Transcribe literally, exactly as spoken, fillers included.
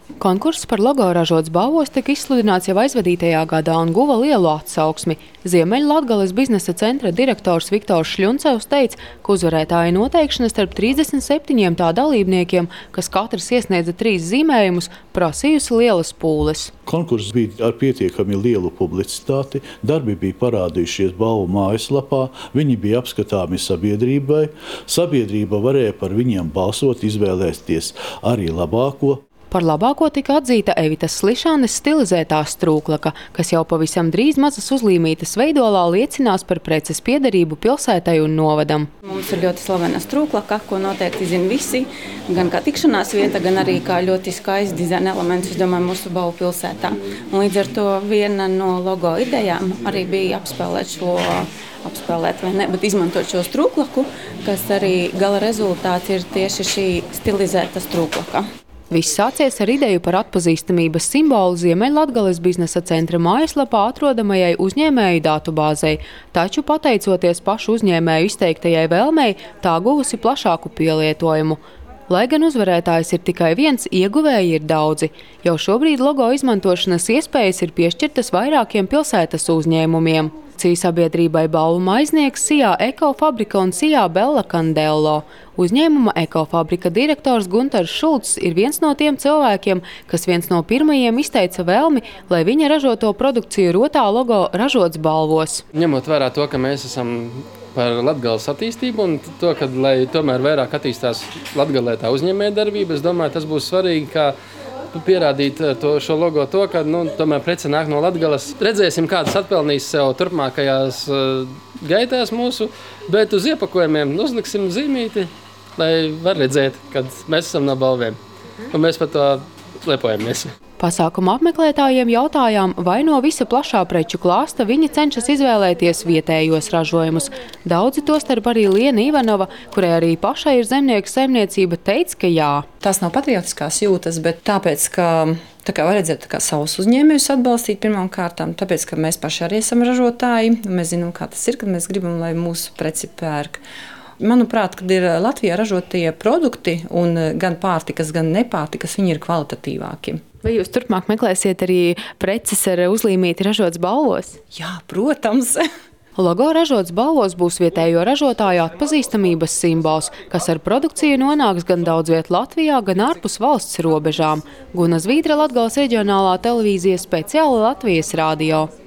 Konkurss par logo ražots balvos tika izsludināts jau aizvadītajā gadā un guva lielu atsauksmi. Ziemeļlatgales biznesa centra direktors Viktors Šļuncevs teica, ka uzvarētāja noteikšana starp trīsdesmit septiņiem tā dalībniekiem, kas katrs iesniedza trīs zīmējumus, prasījusi lielas pūles. Konkurss bija ar pietiekami lielu publicitāti, darbi bija parādījušies balvu mājaslapā, viņi bija apskatāmi sabiedrībai, sabiedrība varēja par viņiem balsot, izvēlēties arī labāko. Par labāko tika atzīta Evitas Slišanes stilizētā strūklaka, kas jau pavisam drīz mazas uzlīmītas veidolā liecinās par preces piederību pilsētai un novadam. Mums ir ļoti slavena strūklaka, ko noteikti zina visi, gan kā tikšanās vieta, gan arī kā ļoti skaists dizaina elements, es domāju, mūsu balvu pilsētā. Un līdz ar to viena no logo idejām arī bija apspēlēt šo, apspēlēt vai ne, bet izmantot šo strūklaku, kas arī gala rezultāts ir tieši šī stilizēta strūklaka. Viss sācies ar ideju par atpazīstamības simbolu Ziemeļlatgales biznesa centra mājaslapā atrodamajai uzņēmēju datubāzei, taču pateicoties pašu uzņēmēju izteiktajai vēlmei, tā guvusi plašāku pielietojumu. Lai gan uzvarētājs ir tikai viens, ieguvēji ir daudzi. Jau šobrīd logo izmantošanas iespējas ir piešķirtas vairākiem pilsētas uzņēmumiem. Cī sabiedrībai balvu maiznieks Sijā Ekofabrika un Sijā Bella Candello. Uzņēmuma Ekofabrika direktors Guntars Šulcs ir viens no tiem cilvēkiem, kas viens no pirmajiem izteica vēlmi, lai viņa ražoto produkciju rotā logo ražots balvos. Ņemot vērā to, ka mēs esam par Latgales attīstību un to, ka, lai tomēr vairāk attīstās Latgalē tā uzņēmējdarbība, es domāju, tas būs svarīgi, kā pierādīt to, šo logo to, ka nu, tomēr prece nāk no Latgales. Redzēsim, kādas atpelnīs sev turpmākajās uh, gaitās mūsu, bet uz iepakojumiem uzliksim zīmīti, lai var redzēt, kad mēs esam no balvēm. Un mēs par to lepojamies. Pasākuma apmeklētājiem jautājām, vai no visa plašā preču klāsta viņi cenšas izvēlēties vietējos ražojumus. Daudzi tostarp arī Liena Ivanova, kurai arī pašai ir zemnieku saimniecība, teica, ka jā. Tās nav patriotiskās jūtas, bet tāpēc, ka tā kā vajadzētu kā savus uzņēmējus atbalstīt pirmām kārtām, tāpēc, ka mēs paši arī esam ražotāji, un mēs zinām, kā tas ir, kad mēs gribam, lai mūsu preci pērk. Manuprāt, kad ir Latvijā ražotie produkti un gan pārtikas, gan nepārtikas, viņi ir kvalitatīvāki. Vai jūs turpmāk meklēsiet arī preces ar uzlīmīti ražots balvos? Jā, protams. Logo ražots balvos būs vietējo ražotāju atpazīstamības simbols, kas ar produkciju nonāks gan daudz viet Latvijā, gan ārpus valsts robežām. Guna Zvīdra, Latgales reģionālā televīzija, speciāli Latvijas radio.